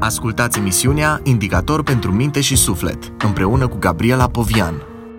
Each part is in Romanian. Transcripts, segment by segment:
Ascultați emisiunea Indicator pentru minte și suflet, împreună cu Gabriela Povian.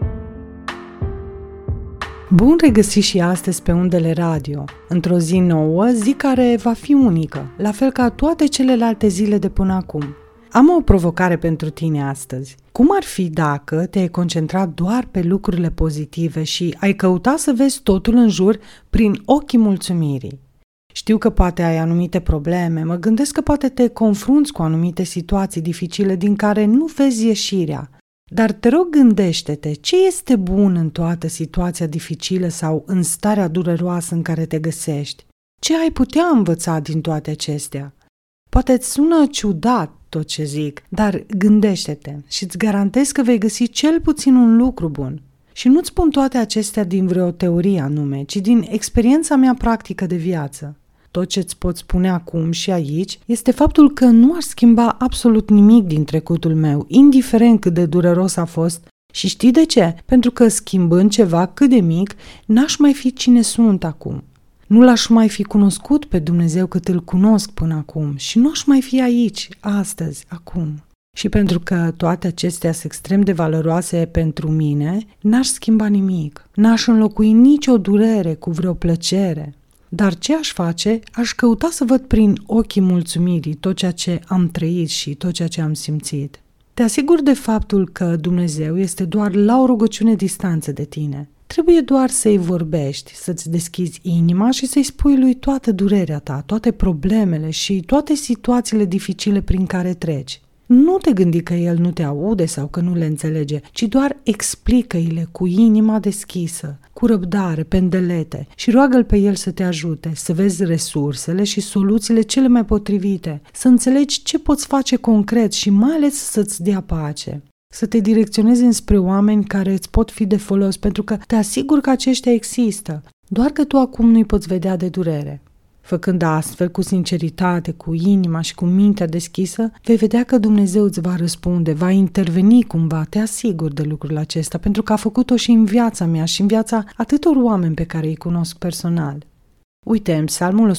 Bun regăsit și astăzi pe undele radio, într-o zi nouă, zi care va fi unică, la fel ca toate celelalte zile de până acum. Am o provocare pentru tine astăzi. Cum ar fi dacă te-ai concentrat doar pe lucrurile pozitive și ai căuta să vezi totul în jur prin ochii mulțumirii? Știu că poate ai anumite probleme, mă gândesc că poate te confrunți cu anumite situații dificile din care nu vezi ieșirea. Dar te rog, gândește-te, ce este bun în toată situația dificilă sau în starea dureroasă în care te găsești? Ce ai putea învăța din toate acestea? Poate îți sună ciudat tot ce zic, dar gândește-te și îți garantez că vei găsi cel puțin un lucru bun. Și nu-ți spun toate acestea din vreo teorie anume, ci din experiența mea practică de viață. Tot ce-ți pot spune acum și aici este faptul că nu aș schimba absolut nimic din trecutul meu, indiferent cât de dureros a fost. Și știi de ce? Pentru că schimbând ceva cât de mic, n-aș mai fi cine sunt acum. Nu l-aș mai fi cunoscut pe Dumnezeu cât îl cunosc până acum și nu aș mai fi aici, astăzi, acum. Și pentru că toate acestea sunt extrem de valoroase pentru mine, n-aș schimba nimic, n-aș înlocui nicio durere cu vreo plăcere. Dar ce aș face? Aș căuta să văd prin ochii mulțumirii tot ceea ce am trăit și tot ceea ce am simțit. Te asigur de faptul că Dumnezeu este doar la o rugăciune distanță de tine. Trebuie doar să-i vorbești, să-ți deschizi inima și să-i spui lui toată durerea ta, toate problemele și toate situațiile dificile prin care treci. Nu te gândi că el nu te aude sau că nu le înțelege, ci doar explică-i-le cu inima deschisă, cu răbdare, pendelete și roagă-l pe el să te ajute, să vezi resursele și soluțiile cele mai potrivite, să înțelegi ce poți face concret și mai ales să-ți dea pace. Să te direcționezi înspre oameni care îți pot fi de folos, pentru că te asigur că aceștia există, doar că tu acum nu-i poți vedea de durere. Făcând astfel, cu sinceritate, cu inima și cu mintea deschisă, vei vedea că Dumnezeu îți va răspunde, va interveni cumva, te asigur de lucrul acesta, pentru că a făcut-o și în viața mea și în viața atâtor oameni pe care îi cunosc personal. Uite, în Psalmul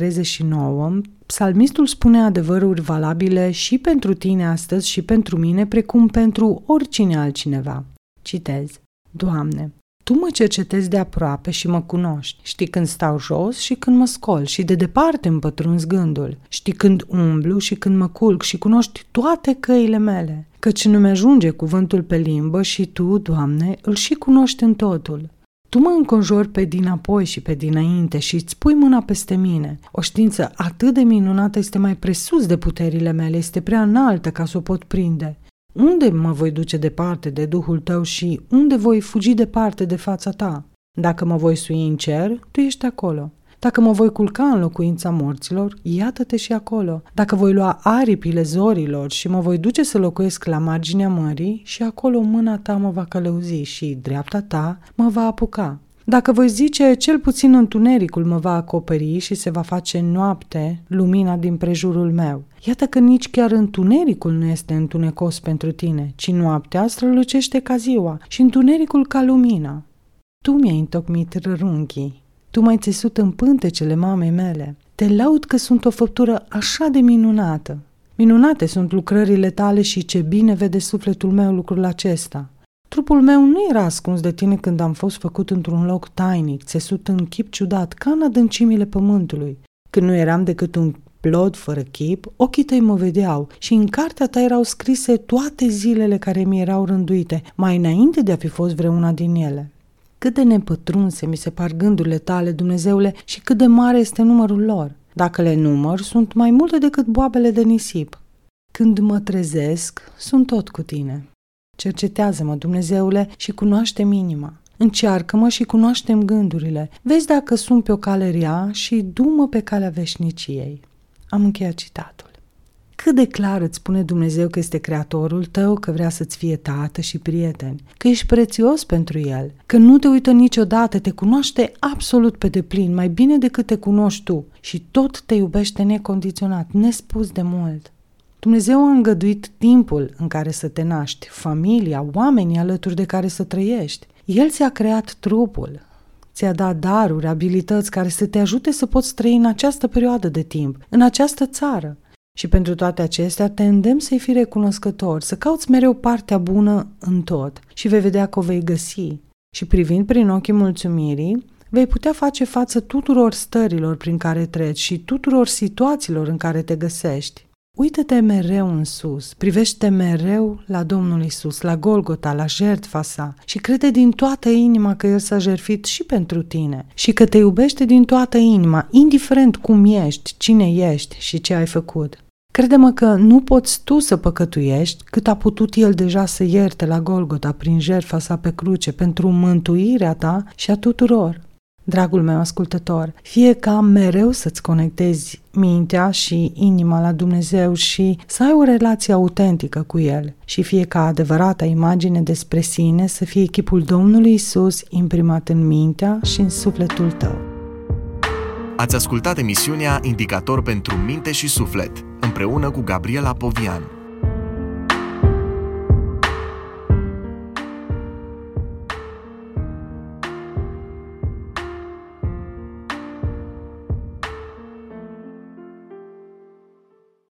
139, psalmistul spune adevăruri valabile și pentru tine astăzi și pentru mine, precum pentru oricine altcineva. Citez: Doamne, Tu mă cercetezi de aproape și mă cunoști. Știi când stau jos și când mă scol și de departe îmi pătrunzi gândul. Știi când umblu și când mă culc și cunoști toate căile mele. Căci nu mi-ajunge cuvântul pe limbă și Tu, Doamne, îl și cunoști în totul. Tu mă înconjori pe dinapoi și pe dinainte și îți pui mâna peste mine. O știință atât de minunată este mai presus de puterile mele, este prea înaltă ca să o pot prinde. Unde mă voi duce departe de Duhul Tău și unde voi fugi departe de fața Ta? Dacă mă voi sui în cer, Tu ești acolo. Dacă mă voi culca în locuința morților, iată-te și acolo. Dacă voi lua aripile zorilor și mă voi duce să locuiesc la marginea mării, și acolo mâna Ta mă va călăuzi și dreapta Ta mă va apuca. Dacă voi zice, cel puțin întunericul mă va acoperi și se va face noapte lumina din prejurul meu. Iată că nici chiar întunericul nu este întunecos pentru tine, ci noaptea strălucește ca ziua și întunericul ca lumina. Tu mi-ai întocmit rărunchii, Tu m-ai țesut în pântecele mamei mele. Te laud că sunt o făptură așa de minunată. Minunate sunt lucrările Tale și ce bine vede sufletul meu lucrul acesta. Trupul meu nu era ascuns de Tine când am fost făcut într-un loc tainic, țesut în chip ciudat, ca în adâncimile pământului. Când nu eram decât un plod fără chip, ochii Tăi mă vedeau și în cartea Ta erau scrise toate zilele care mi erau rânduite, mai înainte de a fi fost vreuna din ele. Cât de nepătrunse mi se par gândurile Tale, Dumnezeule, și cât de mare este numărul lor. Dacă le număr, sunt mai multe decât boabele de nisip. Când mă trezesc, sunt tot cu Tine. Cercetează-mă, Dumnezeule, și cunoaște-mi inima. Încearcă-mă și cunoaște-mi gândurile. Vezi dacă sunt pe o cale rea și du-mă pe calea veșniciei. Am încheiat citatul. Cât de clar îți spune Dumnezeu că este creatorul tău, că vrea să-ți fie tată și prieten, că ești prețios pentru el, că nu te uită niciodată, te cunoaște absolut pe deplin, mai bine decât te cunoști tu și tot te iubește necondiționat, nespus de mult. Dumnezeu a îngăduit timpul în care să te naști, familia, oamenii alături de care să trăiești. El ți-a creat trupul, ți-a dat daruri, abilități care să te ajute să poți trăi în această perioadă de timp, în această țară. Și pentru toate acestea te îndemn să-i fii recunoscător, să cauți mereu partea bună în tot și vei vedea că o vei găsi. Și privind prin ochii mulțumirii, vei putea face față tuturor stărilor prin care treci și tuturor situațiilor în care te găsești. Uită-te mereu în sus, privește mereu la Domnul Iisus, la Golgota, la jertfa sa și crede din toată inima că El s-a jertfit și pentru tine și că te iubește din toată inima, indiferent cum ești, cine ești și ce ai făcut. Crede-mă că nu poți tu să păcătuiești cât a putut El deja să ierte la Golgota prin jertfa sa pe cruce pentru mântuirea ta și a tuturor. Dragul meu ascultător, fie ca mereu să-ți conectezi mintea și inima la Dumnezeu și să ai o relație autentică cu El și fie ca adevărata imagine despre sine să fie chipul Domnului Iisus imprimat în mintea și în sufletul tău. Ați ascultat emisiunea Indicator pentru minte și suflet, împreună cu Gabriela Povian.